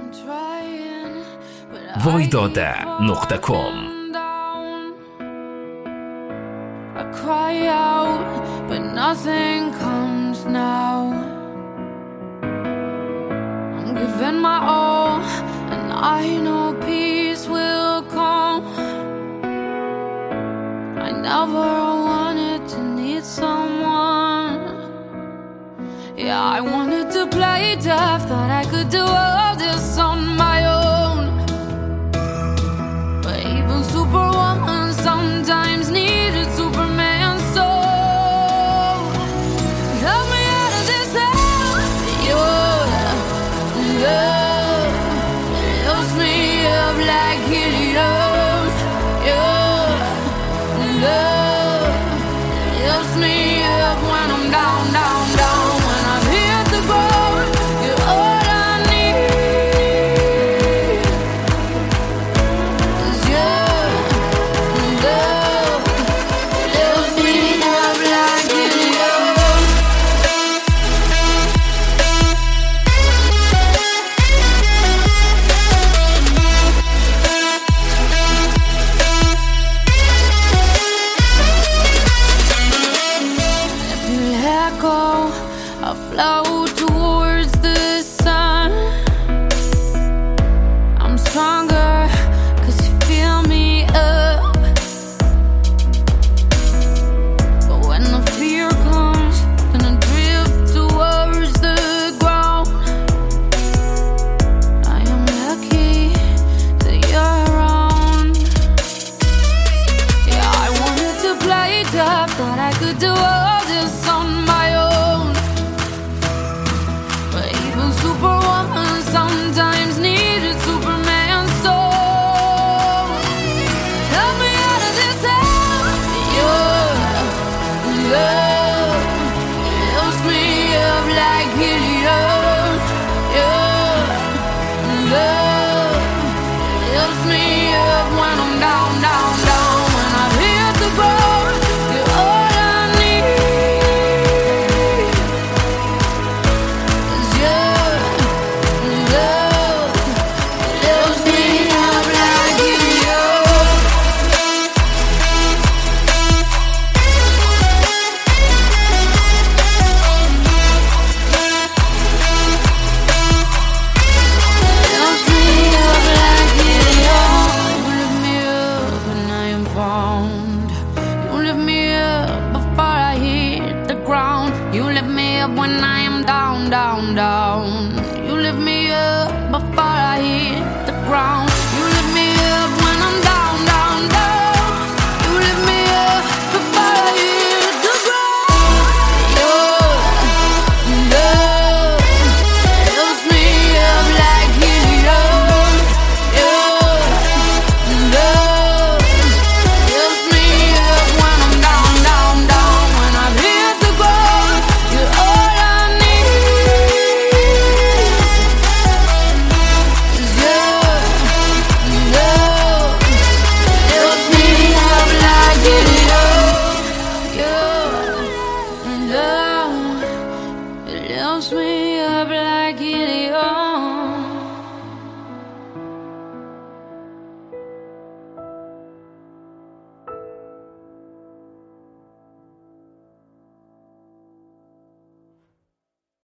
voidota.com. I cry out, but nothing comes now. I'm giving my all, and I know peace will come. I never wanted to need someone. Yeah, I wanted to play tough, thought I could do all this on my own. But even Superwoman sometimes needed Superman, so help me out of this hell. Your love lifts me up like helium. Your love lifts me up when I'm down, down, down. When I've hit the ground, you're all I need. 'Cause your love lifts me up like helium. If you let go, I'll float towards the sun. I'm stronger 'cause you fill me up. But when the fear comes, then I drift towards the ground. I am lucky that you're around. Yeah, I wanted to play tough, thought I could do all this on my own. But even Superwoman sometimes needed Superman, so help me out of this hell. Your love lifts me up like helium. Your love lifts me up when I'm down, down, down. When I've hit the ground, you're all I need. 'Cause your love lifts me up like helium. Lifts me up like helium. You lift me up when I am found. You lift me up before I hit the ground. You lift me up when I am down, down, down. You lift me up before I hit the ground. You lift me up when I'm down, down, down. You lift me up before I hit the ground. Your love lifts me up like helium. Your love lifts me up when I'm down, down, down. When I've hit the ground, you're all I need. 'Cause your love lifts me up like helium. Your love lifts me up like helium.